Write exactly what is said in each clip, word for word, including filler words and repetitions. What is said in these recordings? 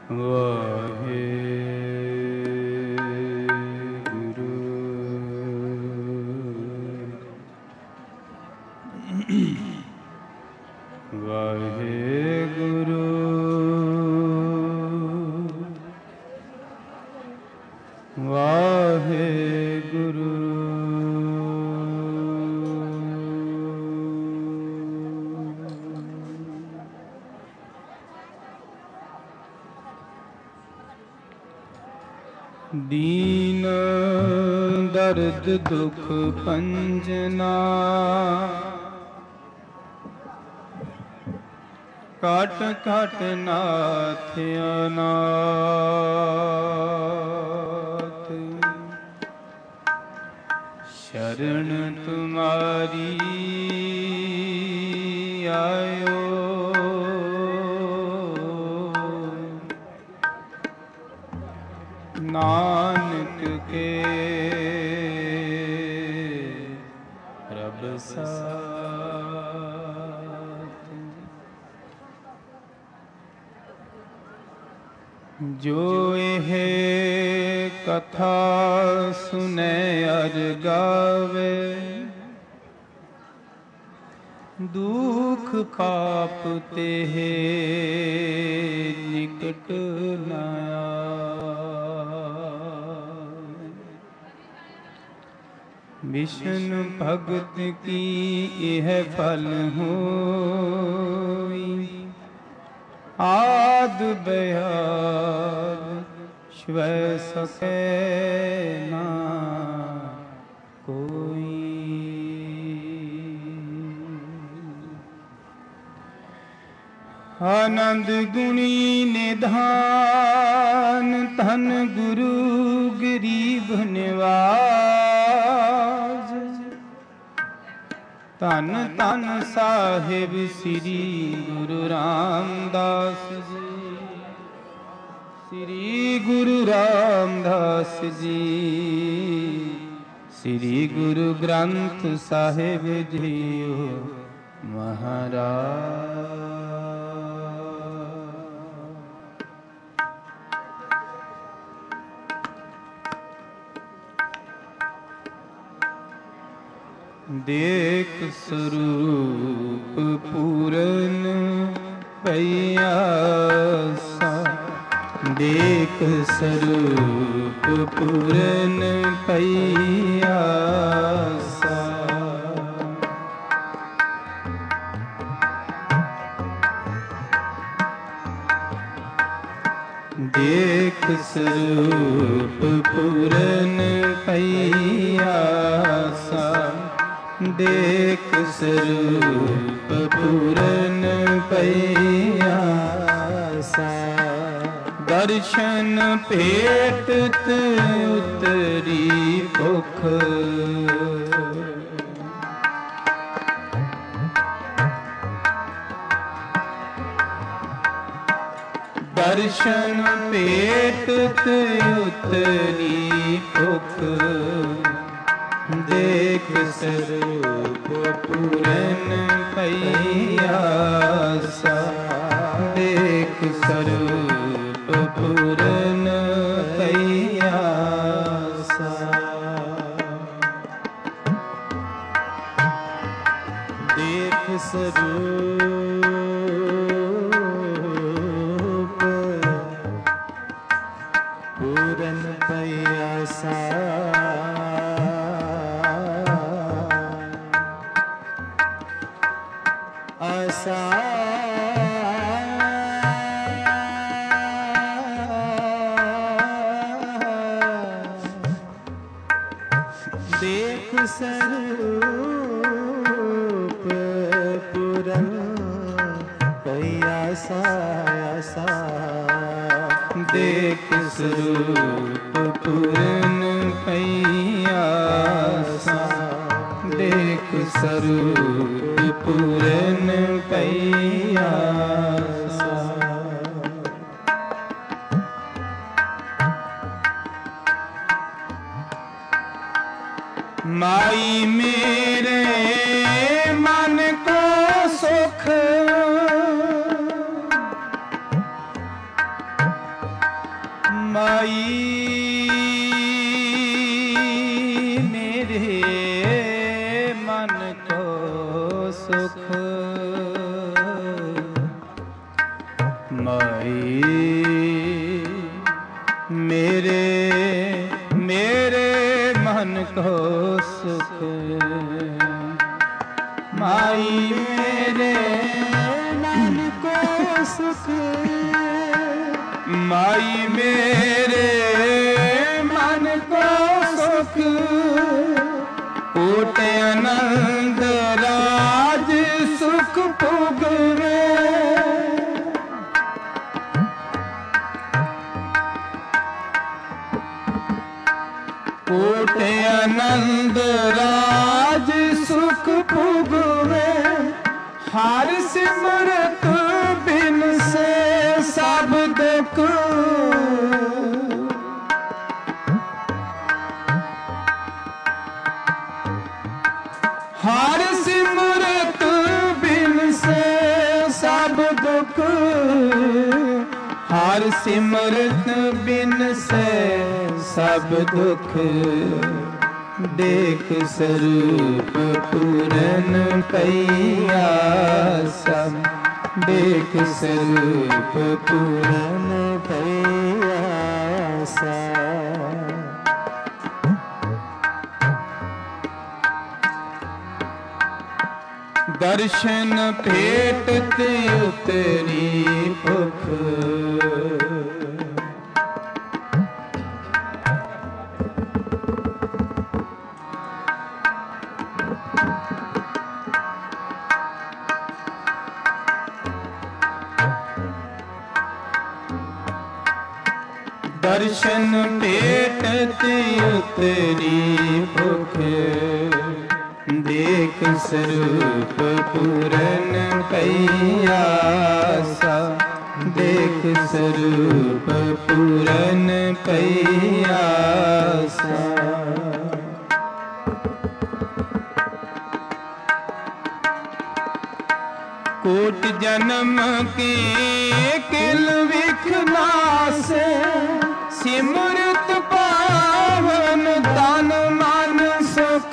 ਵਾਹਿਗੁਰੂ ਵਾਹਿਗੁਰੂ ਵਾਹਿਗੁਰੂ ਦੀਨ ਦਰਦ ਦੁਖ ਪੰਜਨਾ ਕਾਟ ਕਾਟ ਨਾਥ ਅਨਾਥ ਸ਼ਰਨ ਤੁਮਾਰੀ ਆਇਓ ਨਾਨਕ ਕੇ ਪ੍ਰਭ ਸਾਥ ਜੋ ਇਹ ਕਥਾ ਸੁਨੇ ਅਰ ਗਾਵੇ ਦੁਖ ਪਾਪ ਤੇ ਨਿਕਟ ਨਾ ਵਿਸ਼ਨ ਭਗਤ ਕੀ ਇਹ ਫਲ ਹੋਈ ਆਦ ਬਿਆਦ ਸ਼ਵੈ ਸਕੈ ਨਾ ਕੋਈ। ਆਨੰਦ ਗੁਣੀ ਨਿਧਾਨ ਧਨ ਗੁਰੂ ਗਰੀਬ ਨਿਵਾਜ ਧੰਨ ਧੰਨ ਸਾਹਿਬ ਸ੍ਰੀ ਗੁਰੂ ਰਾਮਦਾਸ ਜੀ ਸ੍ਰੀ ਗੁਰੂ ਰਾਮਦਾਸ ਜੀ ਸ੍ਰੀ ਗੁਰੂ ਗ੍ਰੰਥ ਸਾਹਿਬ ਜੀਓ ਮਹਾਰਾਜ। ਦੇਖ ਸਰੂਪ ਪੂਰਨ ਪਈਆਸਾ ਦੇਖ ਸਰੂਪ ਪੂਰਨ ਪਈਆਸਾ ਦੇਖ ਸਰੂਪ ਪੂਰਨ ਪਈਆਸਾ ਦੇਖ ਸਰੂਪ ਪੂਰਨ ਪਈਆਸਾ ਦਰਸ਼ਨ ਭੇਟਤ ਉਤਰੀ ਭੁਖ ਦਰਸ਼ਨ ਭੇਟਤ ਉਤਰੀ ਭੁਖ ਦੇਖ ਸਰੂਪ ਪੂਰਨ ਪਈਆਸਾ ਦੇਖ ਸਰੂਪ ਪੂਰਨ ਪਈਆਸਾ ਦੇਖ ਸਰੂਪ ਪੂਰਨ ਪਈਆਸਾ ਆਸਾ ਦੇਖ ਸਰੂਪ ਪੂਰਨ ਪਈਆਸਾ ਆਸਾ ਦੇਖ ਸਰੂਪ ਪੂਰਨ ਪਈਆਸਾ ਦੇਖ ਸਰੂਪ ਪੂਰਨ ਪਈਆਸਾ ਮਾਈ ਮੇਰੇ ਮਨ ਕੋ ਸੁਖ माई मेरे मेरे मन को सुख, माई मेरे मन को सुख, माई मेरे मन को सुख, कोट आनंद राज सुख पुगवे। कोट आनंद राज सुख पुगवे, हर सिमरत बिन से सब दुख। हर सिमरत बिन से सब दुख, हर सिमरत बिन से सब दुख। देख स्वरूप पूरन पैया सब, देख स्वरूप पूरन पैया सब। दर्शन भेटत उतरी भुख, दर्शन भेटत उतरी भुख। देख स्वरूप पूरन पैयासा, देख स्वरूप पूरन पैयासा। कोट जन्म के किल विखनासे, सिमरत पावन तन मन सुख।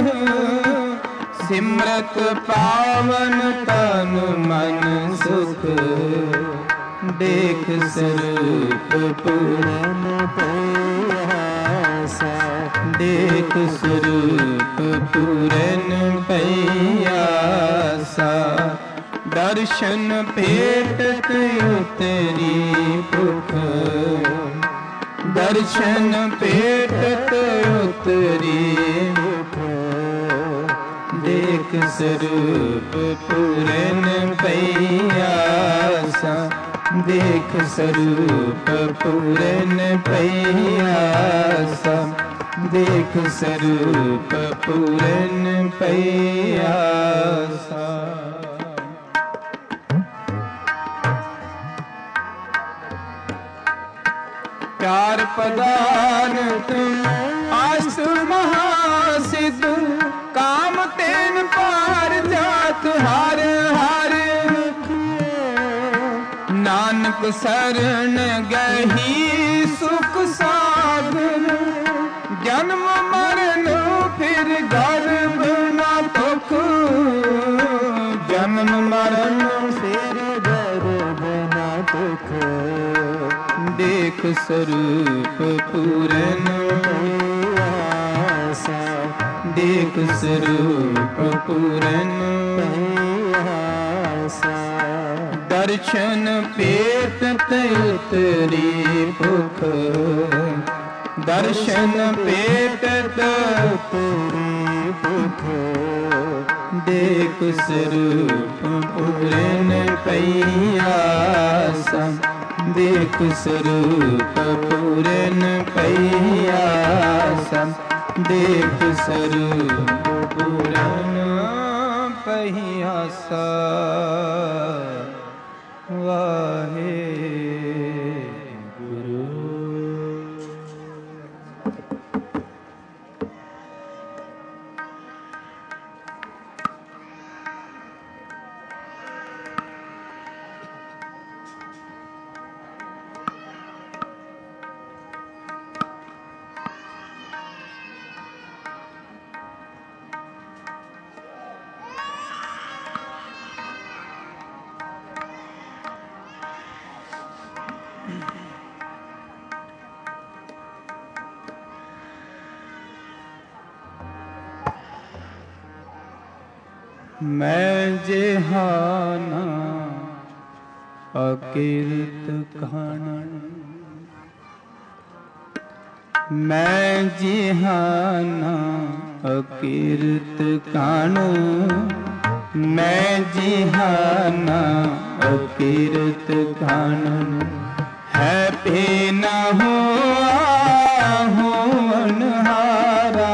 सिमरत पावन तन मन सुख। देख स्वरूप पूरन पैयासा, देख स्वरूप पूरन पैयासा। दर्शन भेटत उतरी भुख, दर्शन भेटत उतरी भुख। देख स्वरूप पूरन पैयासा, देख स्वरूप पूरन पैयासा। देख स्वरूप पूरन पैयासा। चार पदान तुम अष्ट महासिद्ध, काम तेन पार जात हर हर। नानक शरण गही सुख सागर, जन्म मरण फिर गर्भ न दुख। जन्म मरण फिर गर्भ न दुख। देख स्वरूप पूरन पैयासा, देख स्वरूप पूरन पैयासा। दर्शन भेटत उतरी भुख, दर्शन भेटत उतरी भुख। देख स्वरूप पूरन पैयासा, देख स्वरूप पूरन पैयासा। देख स्वरूप पूरन पैयासा। वाहे गुरु। मैं जेहाना अकीर्त खाना, मैं जेहाना अकीर्त कानू, मैं जेहाना अकीर्त कानू, है पे न हुआ हूँ अनहारा,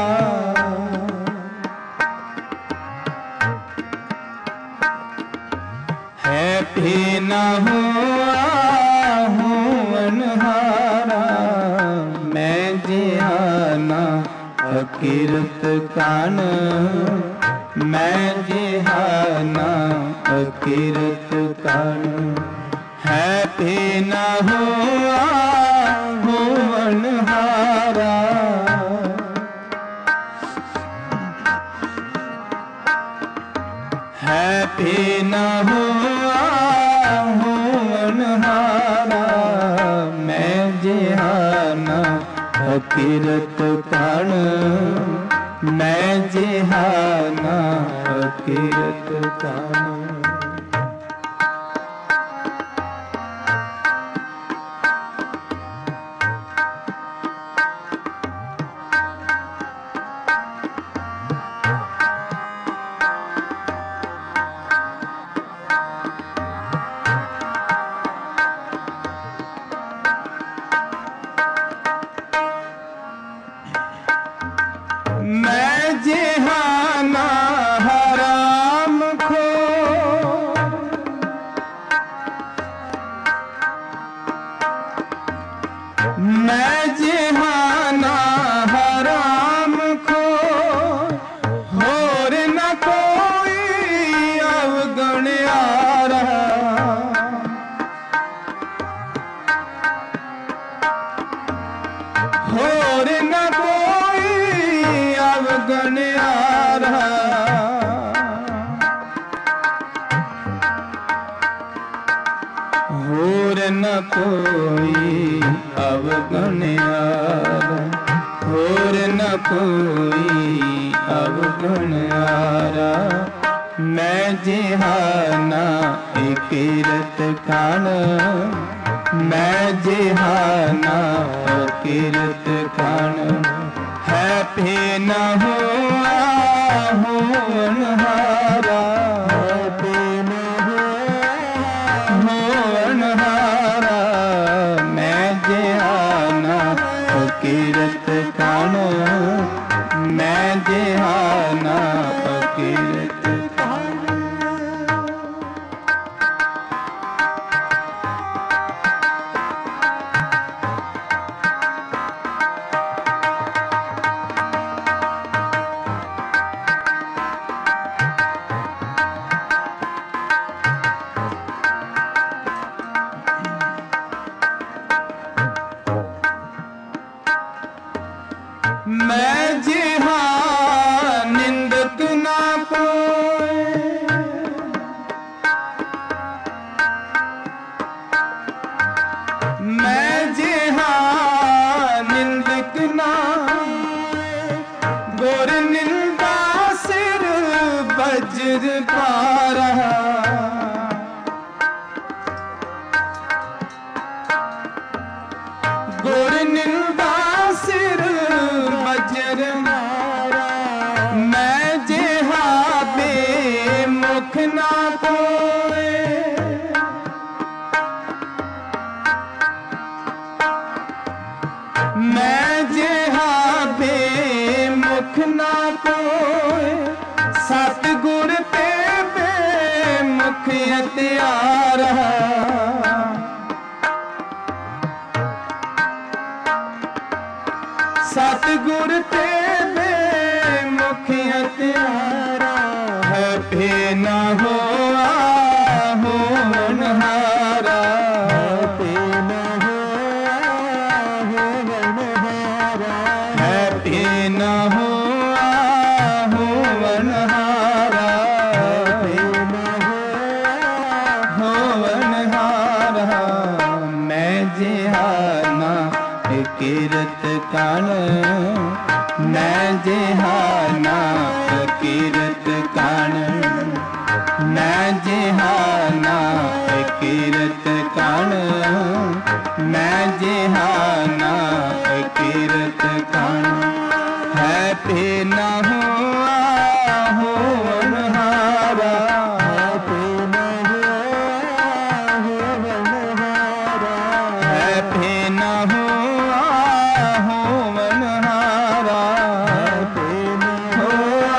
है पे न हुआ हूँ अनहारा, मैं जेहाना अकीर्त कान, मैं जेहाना अकीर्त कान, है पे न हुआ हूँ अनहारा, है पे न हुआ हूँ अनहारा, मैं जेहाना अकीर्त कान, मैं जेहाना अकीर्त कान। मैं जेहाना हराम खो, मैं जेहाना हराम खो, होर न कोई अवगण आ रहा, होर न अवगण आ रहा, होर न कोई अवगण आ रहा, होर न कोई अवगण आ रहा, मैं जेहाना अकीर्त कान, मैं जेहाना अकीर्त कान, है पे न हुआ हूँ अनहारा, है पे न हुआ हूँ अनहारा, मैं जेहाना अकीर्त कान, मैं जेहाना अकीर्त कान। मैं जेहां निंदक ना कोय, मैं जेहां निंदक ना, गोर निंदा सिर वज्र पा रहा, गोर निंदा सिर वज्र मारा, मैं जेहा बेमुख ना कोय, मैं जेहा बेमुख ना कोय, सतगुर ते बेमुख अत्यार, सतगुर ते बेमुख अत्यारा, है पे न हुआ हूँ अनहारा, पे न हुआ हूँ अनहारा, है पे न हुआ हूँ अनहारा, पे न हुआ हूँ अनहारा, मैं जेहाना अकीर्त कान, मैं जेहाना अकीर्त कान, मैं जिहाना कीरत कण, मैं जिहाना कीरत कण। है पे न हुआ होवनहारा, है पे न हुआ होवनहारा, है पे न हुआ होवनहारा, है पे न हुआ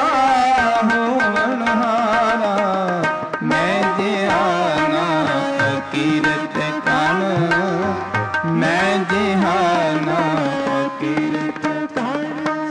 होवनहारा। मैं जिहाना कीरत कण, मैं जिहाना कीरत कण।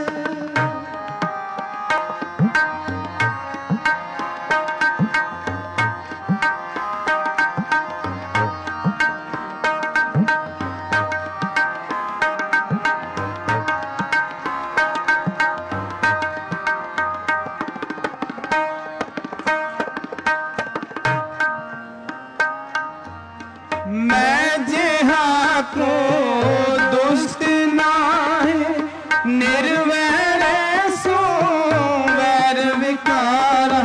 मैं जिहा को दुष्ट नाहे, निर्वैर सो वैर विकारा,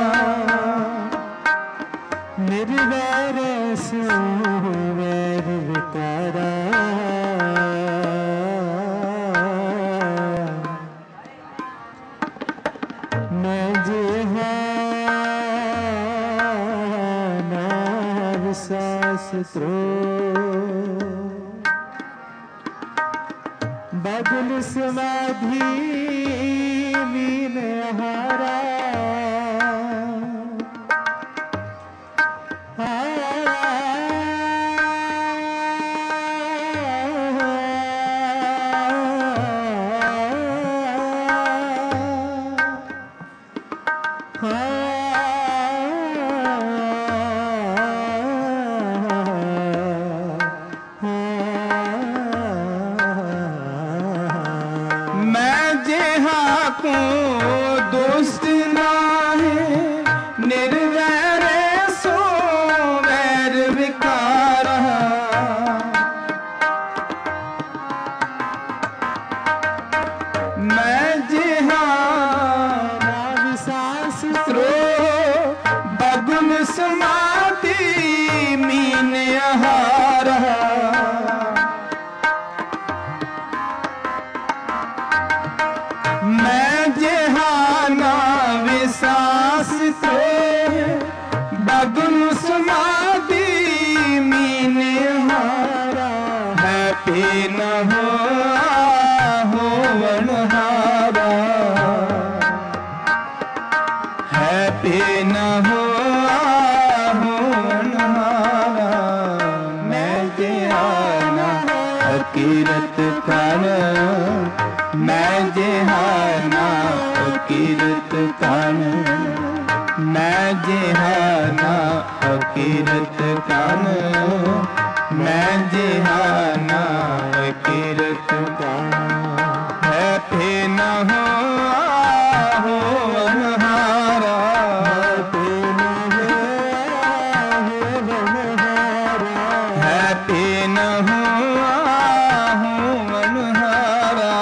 निर्वैर सो वैर विकारा। मैं जिहा शास्त्रो बदल समाधि मीन हारा। मैं जिहा को दुष्ट नाहे, निर्वैर सो वैर विकारा। मैं जिहा शास्त्रो बगुन समाधि मीन हारा। मैं जिहाना विश्वास तो बगुन समाधि मीन हारा। है पे न हुआ होवनहारा, है पे न हुआ होवनहारा। मैं जिहाना कीरत कण, मैं जिहाना कीरत कण, मैं जिहाना कीरत कण, मैं जिहाना कीरत कण। है पे न हुआ होवनहारा, है पे न हुआ होवनहारा, है पे न हुआ होवनहारा।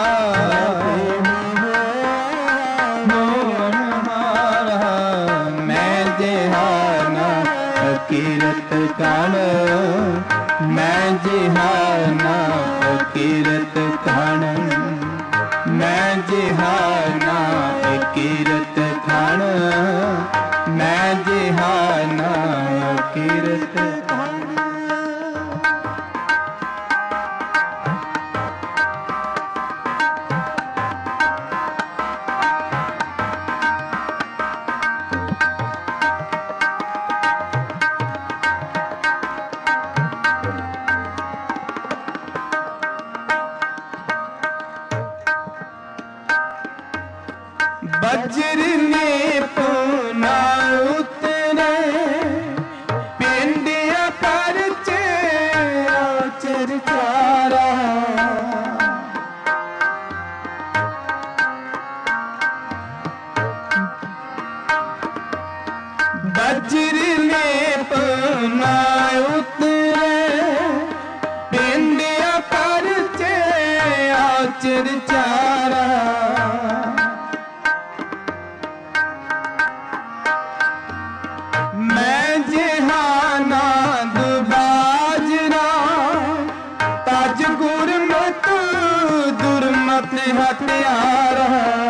मैं जिहाना कीरत कण, मैं जिहाना कीरत कण, मैं जिहाना कीरत कण, मैं जिहाना कीरत कण। वज्र ने पुना उतरे, पिंडिया परचे आचर चारा। वज्र ने पुना उतरे, पिंडिया परचे आचर चारा। ਹਥਿਆਰ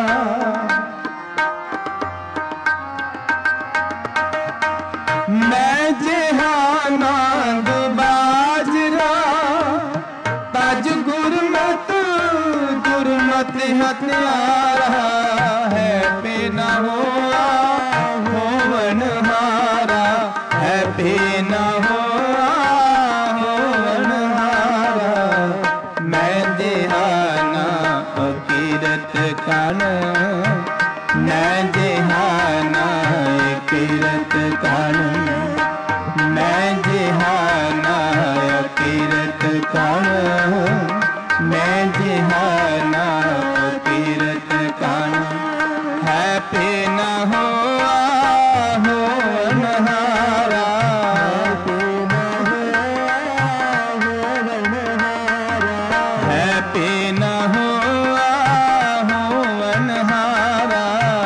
ਮੈਂ ਜਹਾਨਾਂਦ ਬਾਜਰਾ ਤਜ ਗੁਰਮਤ ਗੁਰਮਤ ਹਥਿਆਰ ਹੈ ਪੇ ਨਾ ਹੋਆ ਹੋਵਨ ਹਾਰਾ ਹੈ ਪੇ ਨਾ ਹੋਆ ਹੋਵਨ ਹਾਰਾ ਮੈਂ ਜਹਾਨਾ ਅਕੀਰਤ ਕਨ ਮੈਂ ਜਹਾਨਾ ਅਕੀਰਤ ਕਨ ਮੈਂ ਜਹਾਨਾ ਅਕੀਰਤ ਕਨ ਮੈਂ ਜਹਾਨਾ ਅਕੀਰਤ ਕਨ ਹੈ ਪੇ ਨਾ ਹੋਆ ਹੋਵਨ ਹਾਰਾ ਹੈ ਪੇ ਨਾ ਹੋਆ ਹੋਵਨ ਹਾਰਾ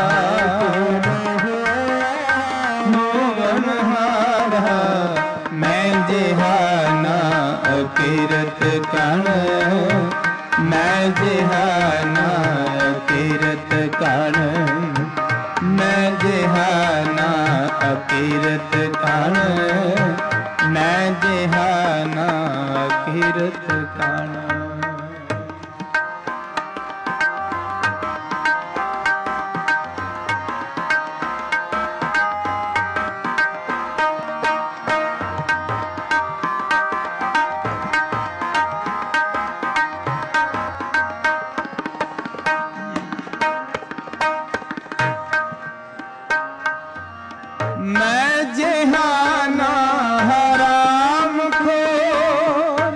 ਹੋਵਨ ਹਾਰਾ ਮੈਂ ਜਹਾਨਾ ਅਕੀਰਤ ਕਨ ਮੈਂ ਜਹਾਨਾ ਅਕੀਰਤ ਕਨ ਮੈਂ ਜਹਾਨਾ ਅਕੀਰਤ ਕਨ ਮੈਂ ਜਹਾਨਾ ਅਕੀਰਤ ਕਨ ਮੈਂ ਜਹਾਨਾ ਹਰਾਮ ਖੋਰ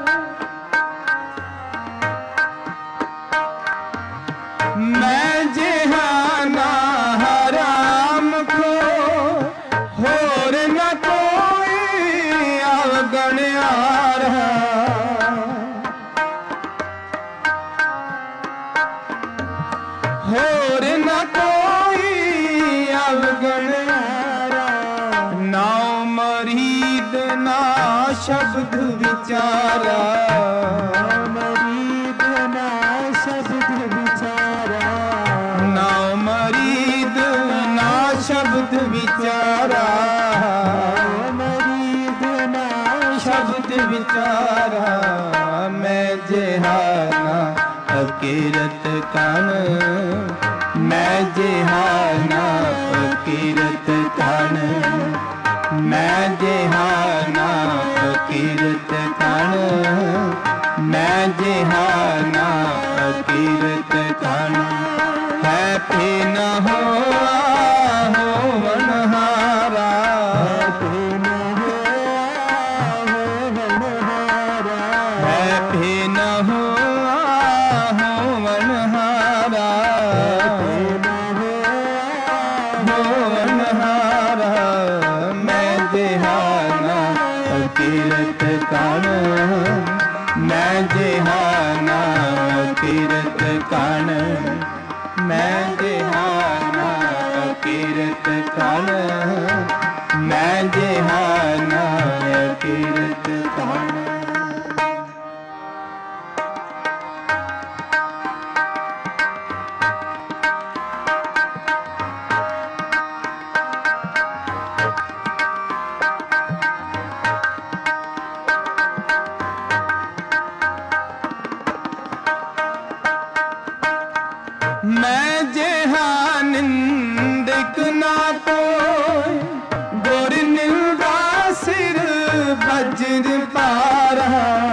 ਮੈਂ ਜਹਾਨਾ ਹਰਾਮ ਖੋਰ ਹੋਰ ਨ ਕੋਈ ਅਵਗਣਿਆਰ ਹੋਰ ਨ ਕੋਈ ਅਵਗਣਿਆਰ ਨਾਉ ਮਰੀਦ ਨਾ ਸ਼ਬਦ ਵਿਚਾਰਾ ਮਰੀਦ ਨਾ ਸ਼ਬਦ ਵਿਚਾਰਾ ਨਾਉ ਮਰੀਦ ਨਾ ਸ਼ਬਦ ਵਿਚਾਰਾ ਮਰੀਦ ਨਾ ਸ਼ਬਦ ਵਿਚਾਰਾ ਮੈਂ ਜਹਾਨਾ ਅਕੀਰਤ ਕਨ ਮੈਂ ਜਹਾਨਾ ਅਕੀਰਤ ਕਨ ਮੈਂ ਜਹਾਨਾ ਅਕੀਰਤ ਕਨ ਮੈਂ ਜਹਾਨਾ ਅਕੀਰਤ ਕਨ ਹੈ ਪੇ ਨਾ ਹੋਆ ਹੋਵਨ ਹਾਰਾ ਪੇ ਨਾ ਹੋਆ ਹੋਵਨ ਹਾਰਾ ਹੈ ਪੇ ਨਾ ਹੋਆ ਹੋਵਨ ਹਾਰਾ ਪੇ ਨਾ ਹੋਵਨ ਹਾਰਾ ਮੈਂ ਜਹਾਨਾ ਅਕੀਰਤ ਕਨ ਮੈਂ ਜਹਾਨਾ ਅਕੀਰਤ ਕਨ ਮੈਂ ਜਹਾਨਾ ਅਕੀਰਤ ਕਨ ਮੈਂ ਜਹਾਨਾ ਅਕੀਰਤ ਕਨ मैं जहानिंदिक ना कोई गुर निंदा सिर वज्र पारा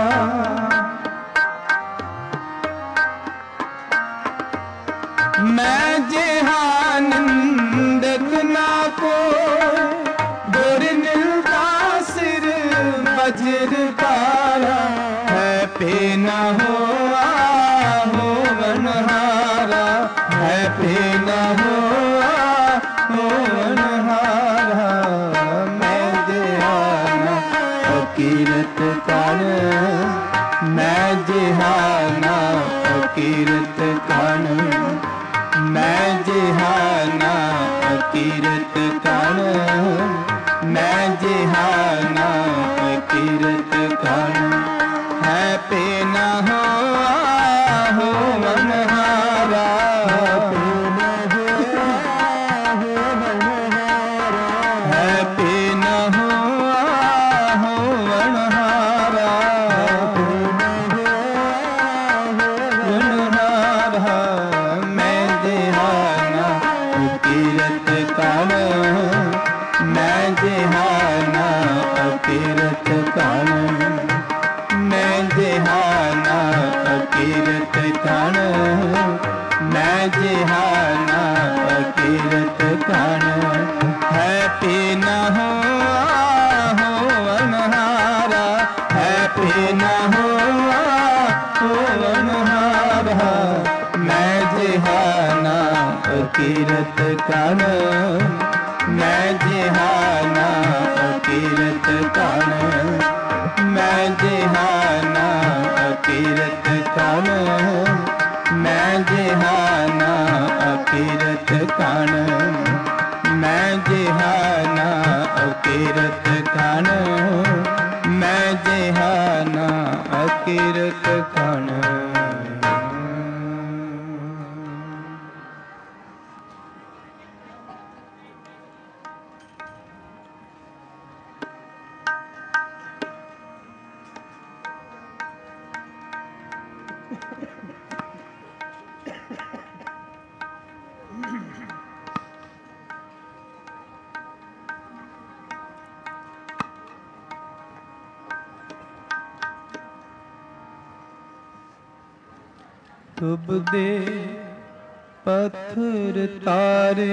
मैं जहानिंदिक ना कोई गुर निंदा सिर वज्र पारा है पे ना होआ होवन हारा है पे न होआ होवन हारा मैं जहाना अकीरत कन मैं जहाना अकीरत कन मैं जहाना अकीरत कन मैं जहाना अकीरत कन है पे न होआ होवन हारा जिहा ना अकीरत कण है पी न हो हो अनहारा है पी न हो हो अनहारा मैं जिहा ना अकीरत कण मैं जिहा ना अकीरत कण मैं जिहा ना अकीरत कण मैं जिहा ना अकीरत कण मैं जिहा ना अकीरत कण मैं जिहा ना अकीरत कण। ਡੁੱਬਦੇ ਪੱਥਰ ਤਾਰੇ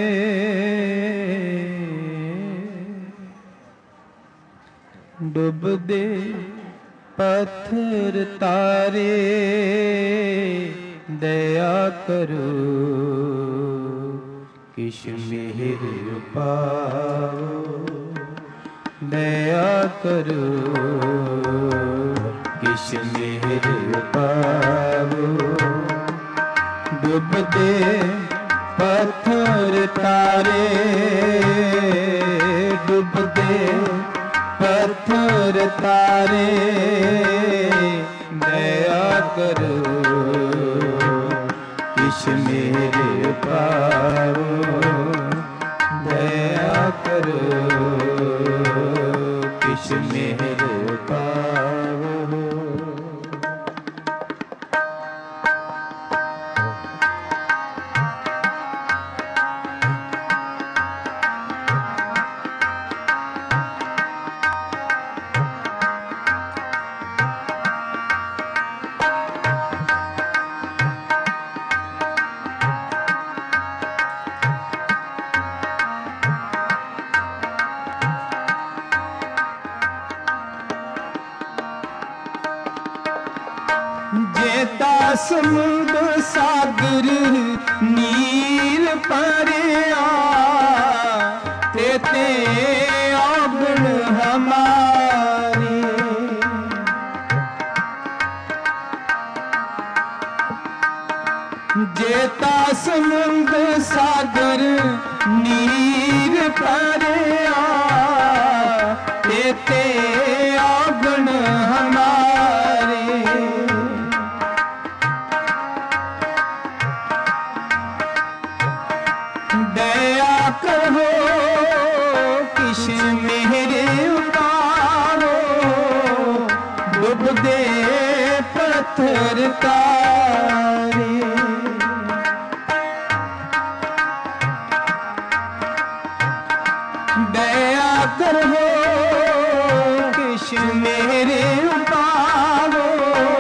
ਡੁੱਬਦੇ ਪੱਥਰ ਤਾਰੇ ਦਇਆ ਕਰੋ ਕਿਛ ਮਿਹਰ ਪਾਓ ਦਇਆ ਕਰੋ ਕਿਛ ਮਿਹਰ ਪਾਓ ਡੁੱਬਦੇ ਪੱਥਰ ਤਾਰੇ ਡੁੱਬਦੇ ਪੱਥਰ ਤਾਰੇ ਦਇਆ ਕਰੋ ਕਿਛ ਮੇਰੇ ਪਾਵੋ ਦਇਆ ਕਰੋ ਕਿਛ ਮੇਰੇ ਪਾਵੋ। जेता समुद्र सागर नीर परिया तेते आगुण हमारी जेता समुद्र सागर नीर परिया तेते आगुण हमारे दया करो किश मेरे उतारो डुबदे पत्थर तारे दया करो किश मेरे उतारो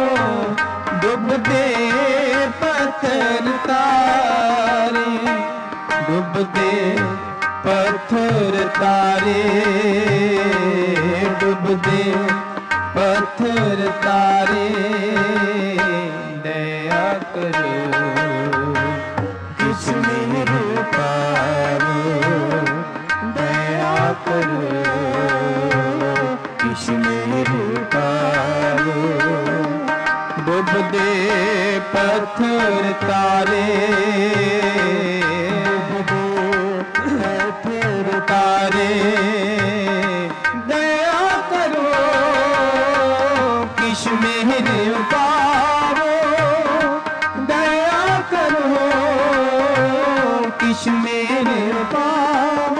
डुबदे पत्थर तारे डुबदे पत्थर तारे डुबदे पत्थर तारे दया करो किछ मेरे पारो दया करो किछ मेरे पारो डुबदे पत्थर तारे तारे दया करो किश मेरे पारो दया करो किश मेरे पारो।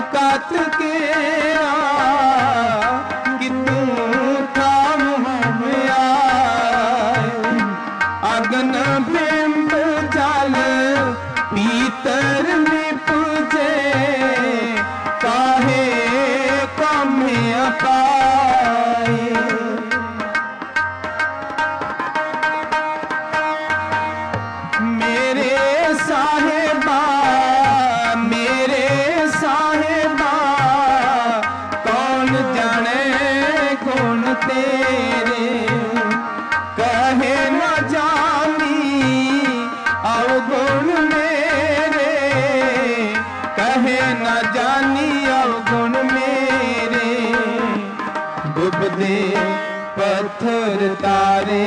कात केरा कि तू थाम हम आए। अगन बिंब जल पीतर निपुजे काहे कम अपाए। मेरे साहेबा मेरे साहेबा कौन जाने कौन तेरे कहे न जानी अवगुण मेरे कहे न जानी अवगुण मेरे। डूबदे पत्थर तारे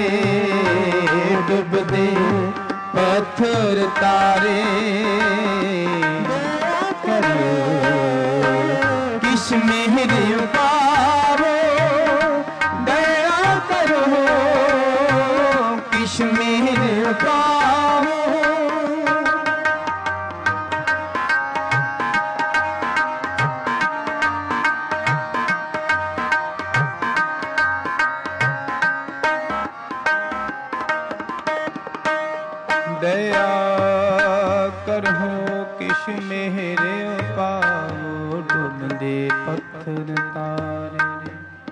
डूबदे पत्थर तारे करो किस मेहर पावो दया करो किस मेहर पावो। दया करहो किश मेहरे पावो डूबदे पत्थर तारे।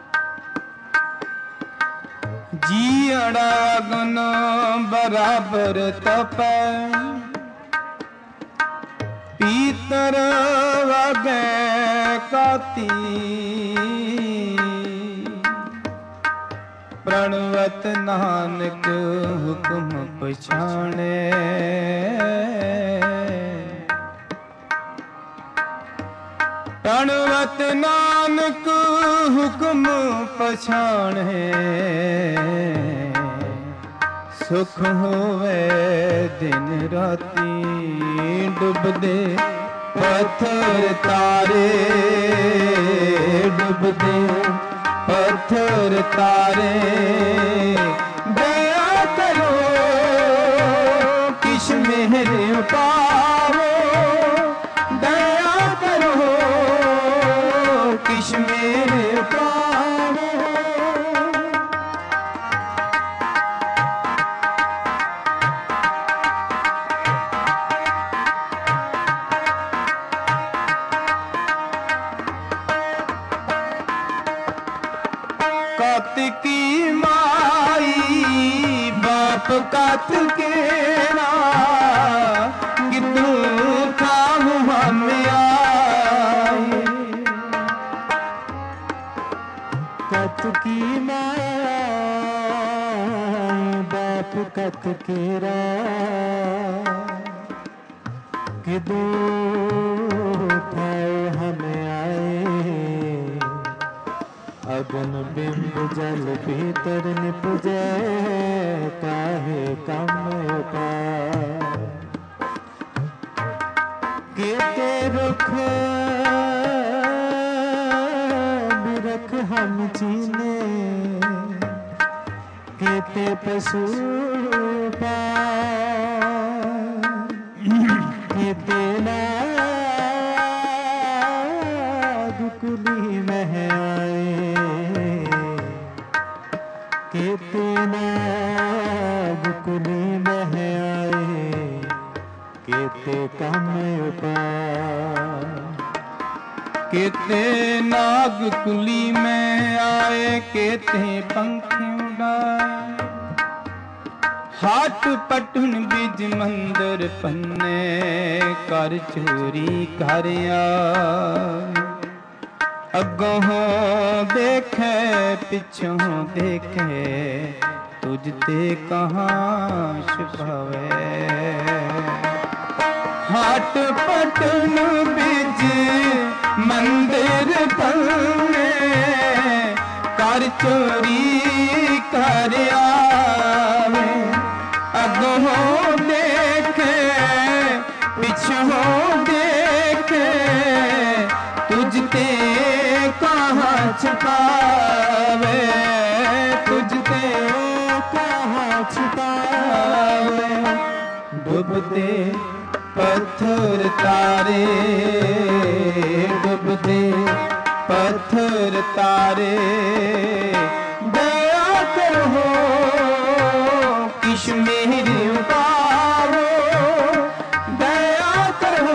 जी अड़ागन बराबर तपै पीतर वगै काती। प्रणवत नानक हुक्म पछाणे प्रणवत नानक हुक्म पछाणे। सुख होवे दिन राती डूबदे पत्थर तारे डूबदे पत्थर तारे। दया करो किश मेहर पावो दया करो किश मेहर पावो। कात की माई बाप कात केरा कि तू थाम हम आए। कत की माया बाप कत केरा कि दो थाए हमें आए। अगन बिंब जल भीतर निपुजे काहे कम उपाय। केते रुख बिरख हम चीने केते पशु केते कुली में आए। केते कुली में आए केते कम उपाय। केते नाग कुली में आए केते पंख उड़ाए। हाट पटन बिज मंदिर पन्ने कर चोरी कर आए। अगों देखे पिछों देखे तुझते कहाँ छुपावे। हाट पटन बिज मंदिर पन्ने कर चोरी कर आवे। अगों देखे पिछों देखे तुझते कहाँ छुपावे तुझते कहाँ छुपावे। डूबते पत्थर तारे डूबते पत्थर तारे दया करो कश्मीर पावो दया करो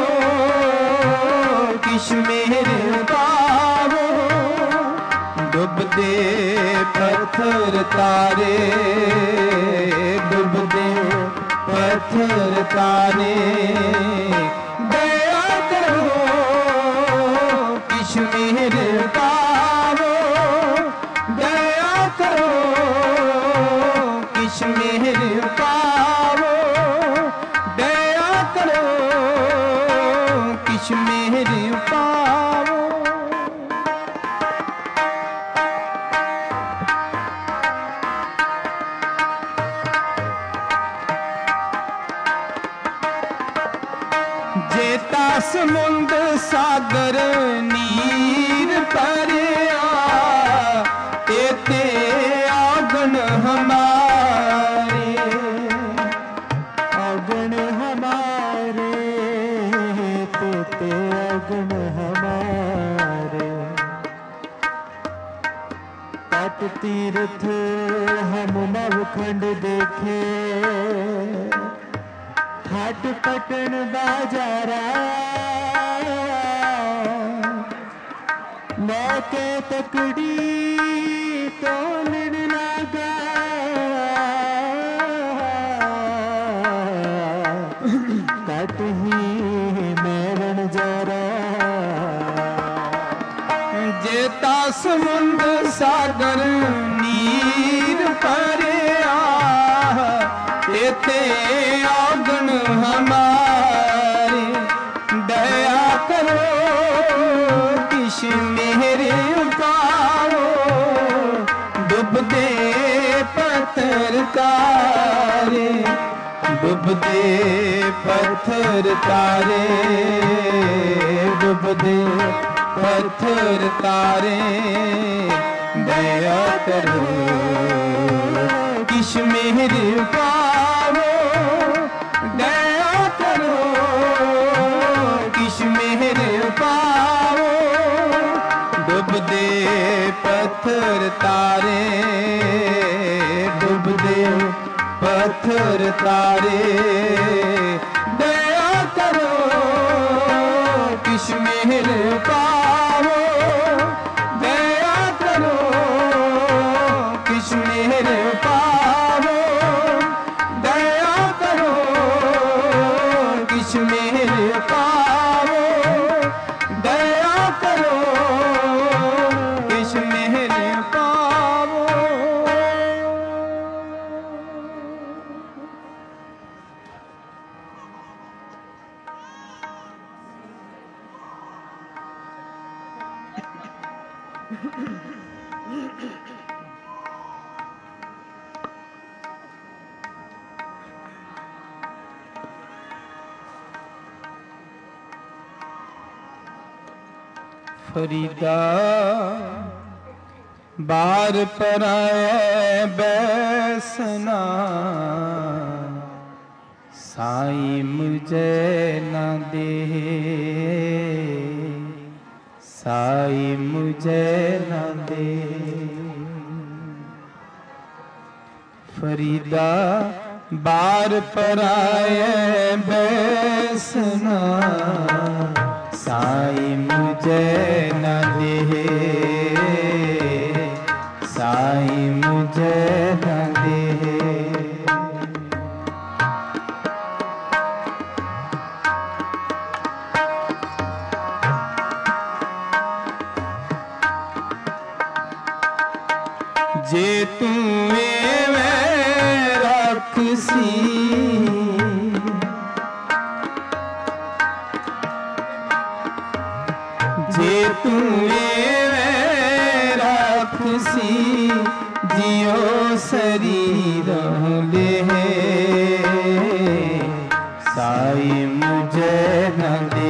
कश्मीर पावो डूबते पत्थर तारे डूबते पत्थर तारे दया करो कश्मीर पावो दया करो कश्मीर पावो दया करो कश्मीर पावो। जेता समुंद सागर नीर परिया तेते आगन हमारे आगन हमारे तेते आगन हमारे तट तीर्थ हम नवखंड देखे हाट पटन बाजारा मौके तकड़ी तोलन लगा कट ही मेरन जरा जेता समुंद सागर नीर परिया तेते आगन हमारे दया करो कश्मीर पावो डूबते पत्थर तारे डूबते पत्थर तारे डूबते पत्थर तारे दया करो कश्मीर पावो दया करो कश्मीर पावो डूबते पत्थर तारे डूबते पत्थर तारे दया करो कश्मीर पावो दया करो कश्मीर पावो दया करो कश्मीर पावो दया करो कश्मीर पावो। फरीदा बार पर आए बैसना साईं मुझे न दे साईं मुझे न दे फरीदा बार पर आए बैसना साईं मुझे न दे साईं मुझे न दे। जे तू रखसी जे तू रखसी जियो शरीर ले साईं मुझे न दे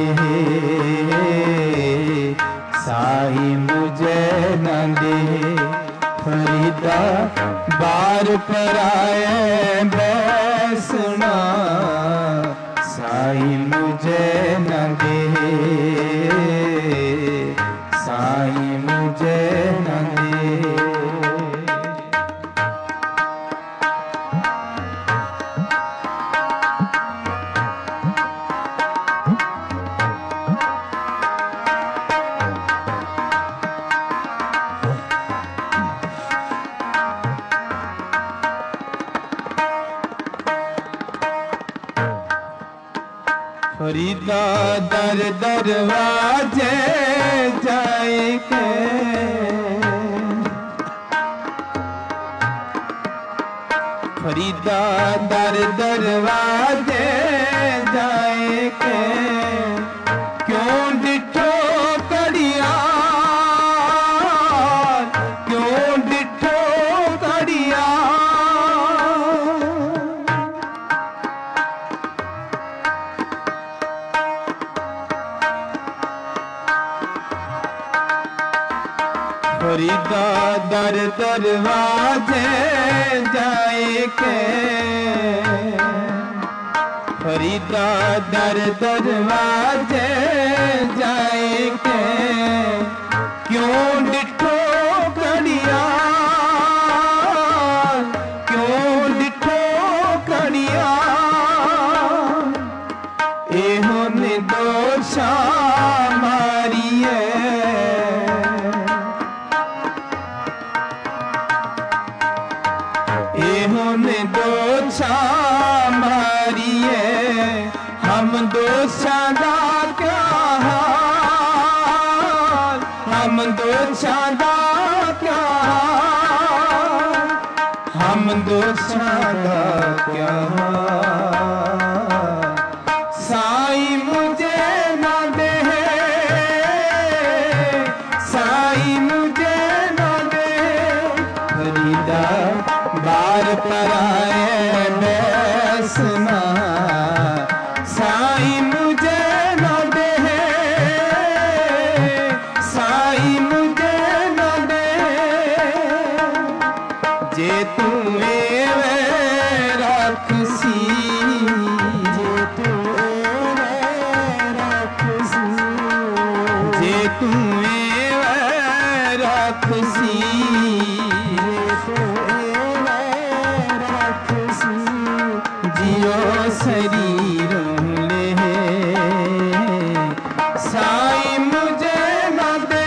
साईं मुझे न दे फरीदा बार पर आए बैसना साईं मुझे न दे, साईं मुझे न दे। फरीदा दर दरवाजे जाए के, फरीदा दर दरवाजे जाए के, क्यों डिठो कड़िया, क्यों डिठो कड़िया। फरीदा दर दरवाजे जाए के, फरीदा दर दरवाजे जाए के, क्यों डिठो कड़िया, क्यों डिठो कड़िया। एहो निर्दोषा मारिए, दोषा मारिए, हम दोषा दा क्या हाल, हम दोषा दा क्या हाल, हम दोषा दा क्या हाल। साईं मुझे न दे, साईं मुझे न दे। फरीदा बार पर आए बैसना, साईं मुझे न दे, साईं मुझे न दे। जे तू एवे रखसी, जे तू एवे रखसी, जे तू एवे रखसी, जियो शरीर ले। साईं मुझे न दे,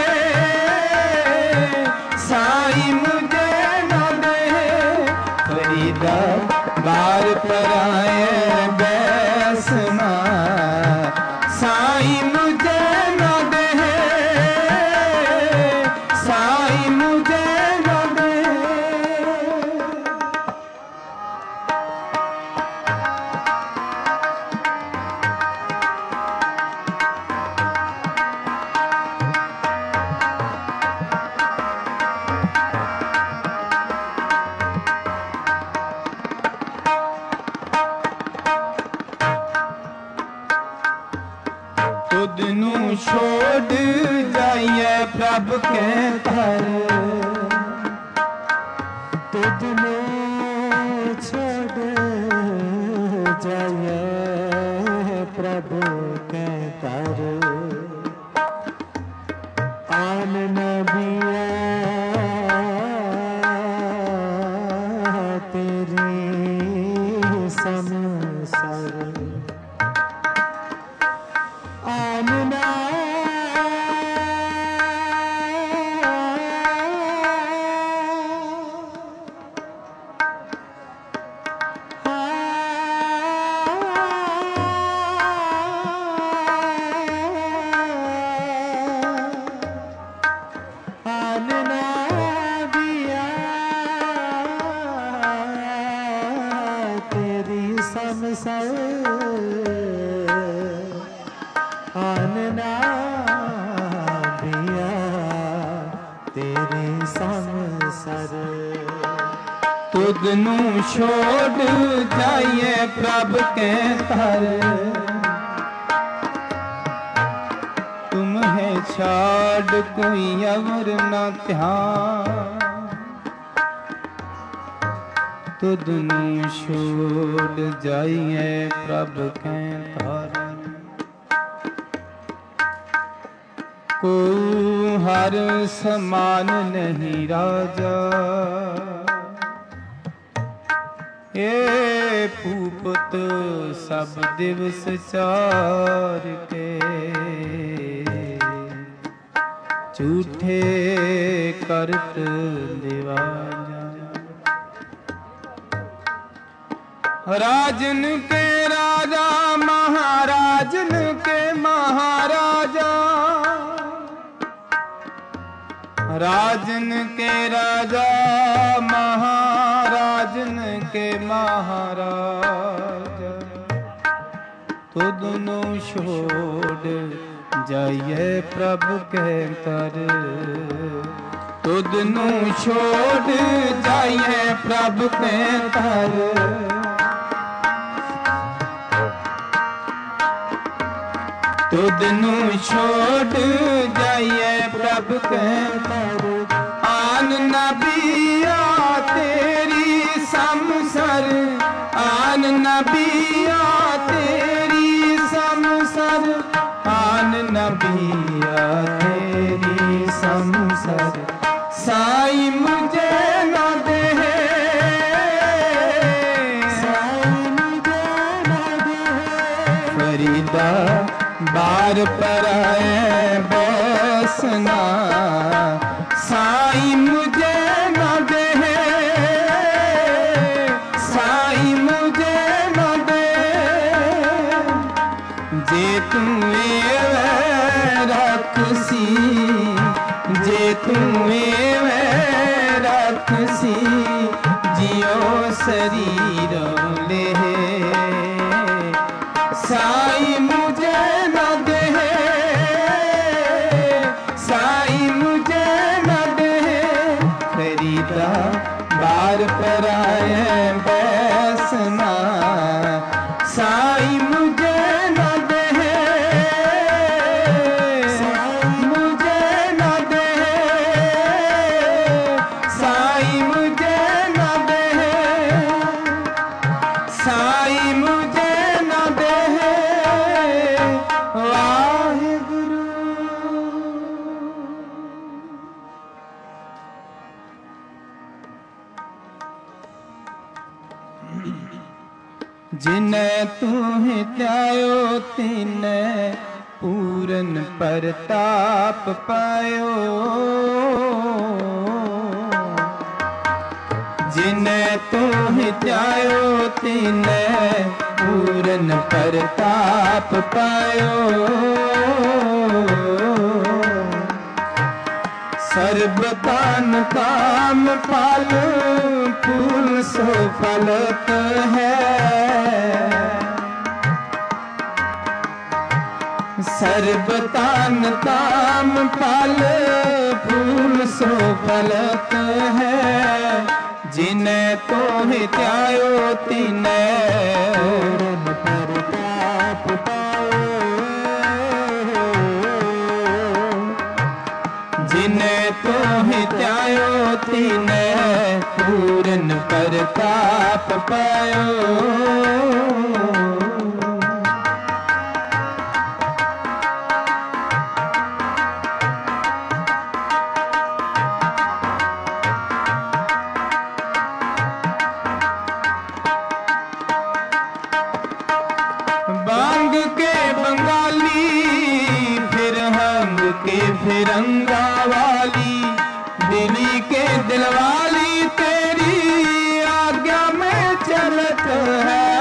साईं मुझे न दे। फरीदा बार पर आए बैसना, साईं मुझे न दे, साईं मुझे न दे। खुद नू छोड़ जाइए प्रभ के घर, तुझ में छोड़ जाइए प्रभु के घर। आन नबिया तेरी समसर, आमना आनना बिया तेरे संसर। तुद नू छोड़ जाइए प्रभ के तर, तुम्हें छाड़ कोई अवर न ध्यान। तुदनु छोड़ जाइए प्रभ के तार। को हर समान नहीं राजा, ये पूपत सब दिवस चार के, झूठे करत दिवाजा। राजन के राजा महाराजन के महाराजा, राजन के राजा महाराजन के महाराजा, तुदनु छोड़ जाइए प्रभु के तर। तुदनु छोड़ जाइए प्रभु के तर। तुदनु छोड़ जाइए प्रभु के तर। आन नबिया तेरी समसर, आन नबिया तेरी समसर, आन नबिया तेरी समसर। साई मुझे न दे, साई मुझे न दे, फरीदा बार पर आए बसना। साई मुझे न दे, साई मुझे न दे, जे तुम्हें रखसी, जे तुम्हें रखसी, जियो शरीर ले। साई मुझे न दे, साई मुझे न दे, फरीदा बार पर आए बैसना। साई मुझे न दे, साई मुझे न दे, साई मुझे न दे, साई मुझे न दे। वाहिगुरु जिने तुहि त्यायो तिने पूरन परताप पायो। जिने तुहि त्यायो तिने पूरन परताप पायो। सर्वकान काम फल फूल सो फलत है। सर्वकान काम फल फूल सो फलत है। जिने तोहि त्यायो तिने परताप पायो। जिने तोहि त्यायो तिने पूरन परताप पायो। बांग के बंगाली फिर हंग के फिरंगा वाली, दिली के दिलवाली तेरी आज्ञा में चलत है।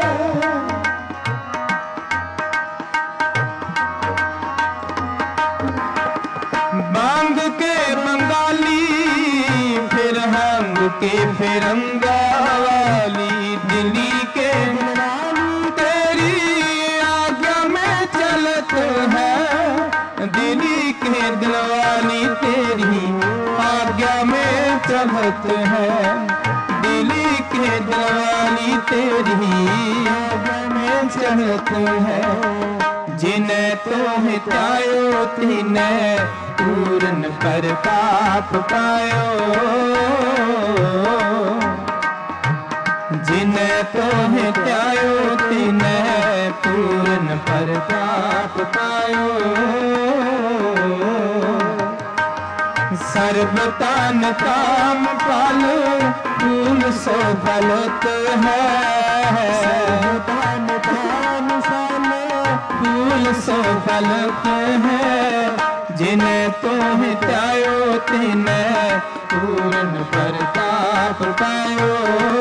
बांग के बंगाली फिर हंग के फिरंगा वाली, दिली के दिली के दिलवाली तेरी आज्ञा में चलत है। दिली के दिलवाली तेरी आज्ञा में चलत है। जिने तोहि त्यायो तिने पूरन परताप पायो। जिन्हें तोहे त्यायो तिने पूर्ण प्रताप पायो। सर्वतान काम फल फूल सो फलत है। सर्वतान काम फल फूल सो फलत है। जिन्हें तोहे त्यायो तिने पूर्ण प्रताप पायो।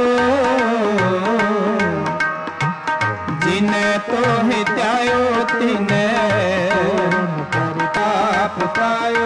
जिन्हें तोहे त्यायो तिने प्रताप पायो।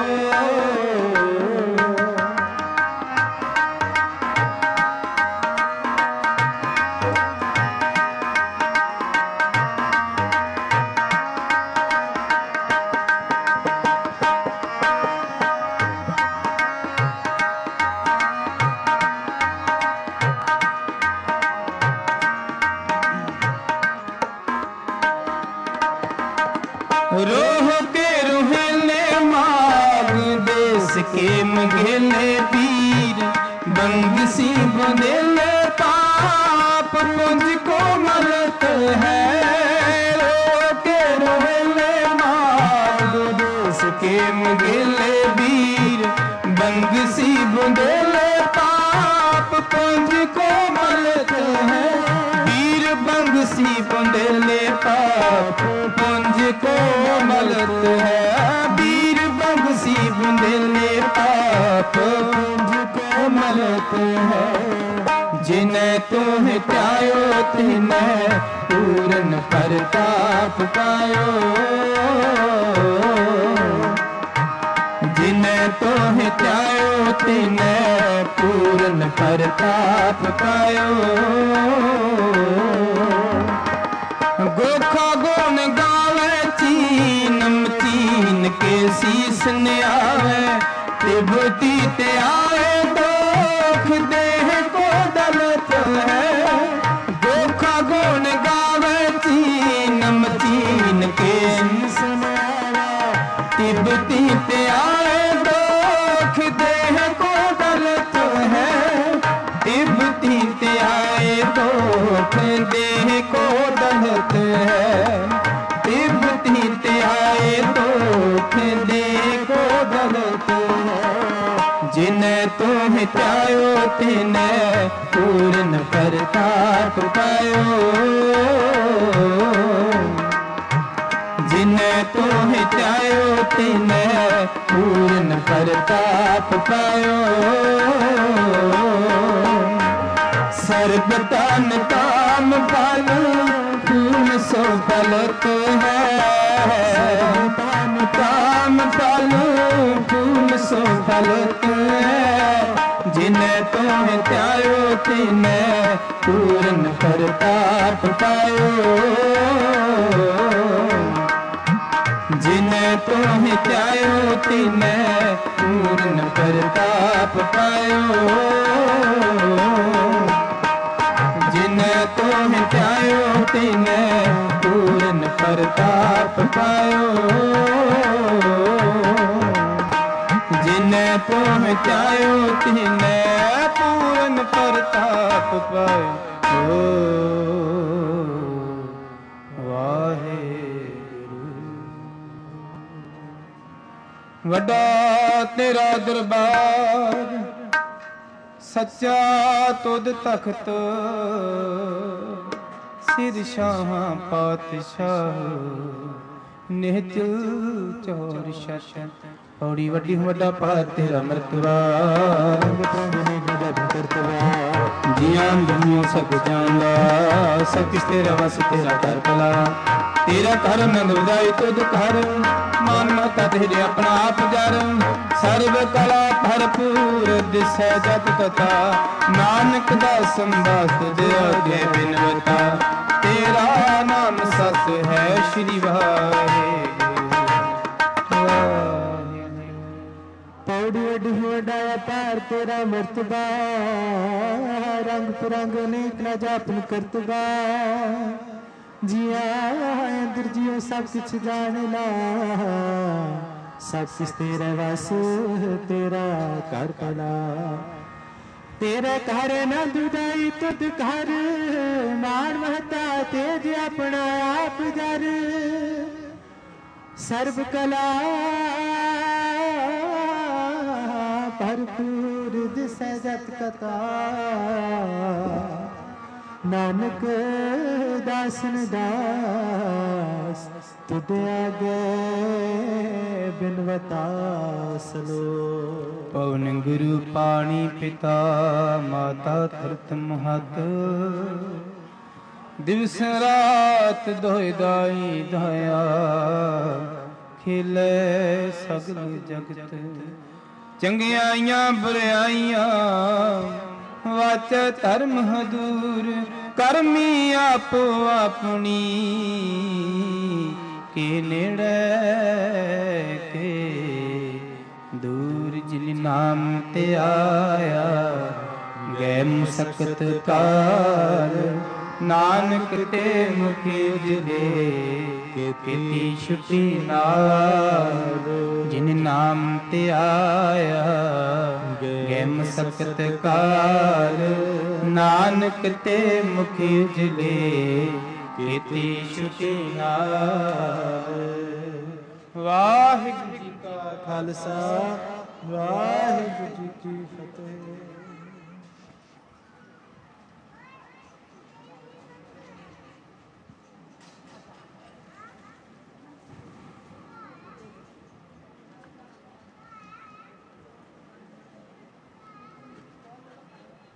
रोह के रोहले माग देश के मगेले वीर बंगसी बंदेले पाप पुंज को मलत है। रोह के रोहले माग देश के मगेले वीर बंगसी बंदेले पाप पुंज को मलत है। वीर बंगसी बंदेले पाप पुंज को मलत है। वीर बंगसी बंदेले पाप पुंज को मलत है। जिन्हें तोहे त्यायो तिने पूर्ण प्रताप पायो। जिन्हें तोहे त्यायो तिने पूर्ण प्रताप पायो। गोखा गुण गावे चीनम चीन के शीस ने आवे। तिब्बती ते आए दोख देह को दलत है। गोखा गुण गावे चीनम चीन के शीस ने आवे। तिब्बती ते आए दोख देह को दलत है। तिब्बती ते आए दोख देह को दलत है। तिब्बती ते आए दोख देह को दलत है। जिन्हें तोहे त्यायो तिने पूर्ण प्रताप पायो। जिन्हें तोहे त्यायो तिने पूर्ण प्रताप पायो। सर्वतान काम फल फूल सो फलत है। सर्वतान काम फल फूल सो फलत है। जिन्हें तोहे त्यायो तिने पूर्ण प्रताप पायो। जिन्हें तोहे त्यायो तिने पूर्ण प्रताप पायो। जिन्हें तोहे त्यायो तिने पूर्ण प्रताप पायो। जिन्हें तोहे त्यायो तिने पूर्ण प्रताप पायो। वड्डा तेरा दरबार सच्चा तुद तख्त सिर शाह पातशाह निहचल चौर शत। पौड़ी वड्डी वड्डा पार तेरा मर्तबा जियां दुनिया सब जानदा। सब किस तेरा वस तेरा कर भला। तेरा कर नंद वधाई तुद कर मान माता तेरे अपना आप जर। सर्व कला भरपूर दिसै जत तथा नानक दास संदास तुझे आगे बिनवता। तेरा नाम सस है श्री वाहे। पौड़ी वड्डी वड्डाया पार तेरा मर्तबा रंग पुरंग अनेक न जापन करतबा। जिया अंदर जियो सब कुछ जान ला। सब कुछ तेरा वास तेरा कर भला। तेरे घर आनंद उदाई तुद घर मान महता तेज अपना आप जर सर्व कला भरपूर दिसै जत कथा नानक दासन दास तुद आगे बिनवता सलो। पवन गुरु पाणी पिता माता धरत महत दिवस रात दोय दाई दया खिले सगल जगत चंगियाइयां बुराइयां वाच धर्म हदूर करमी आपो अपनी के नेड़े के दूर जिन नाम ते आया गै मुसकत काल नानक ते मुखी उजले खेती छुटी नाल जिन नाम ते आया गै मुसकत काल नानक ते मुखी उजले खेती छुटी नाल। वाहिगुरू जी का खालसा वाहिगुरू जी की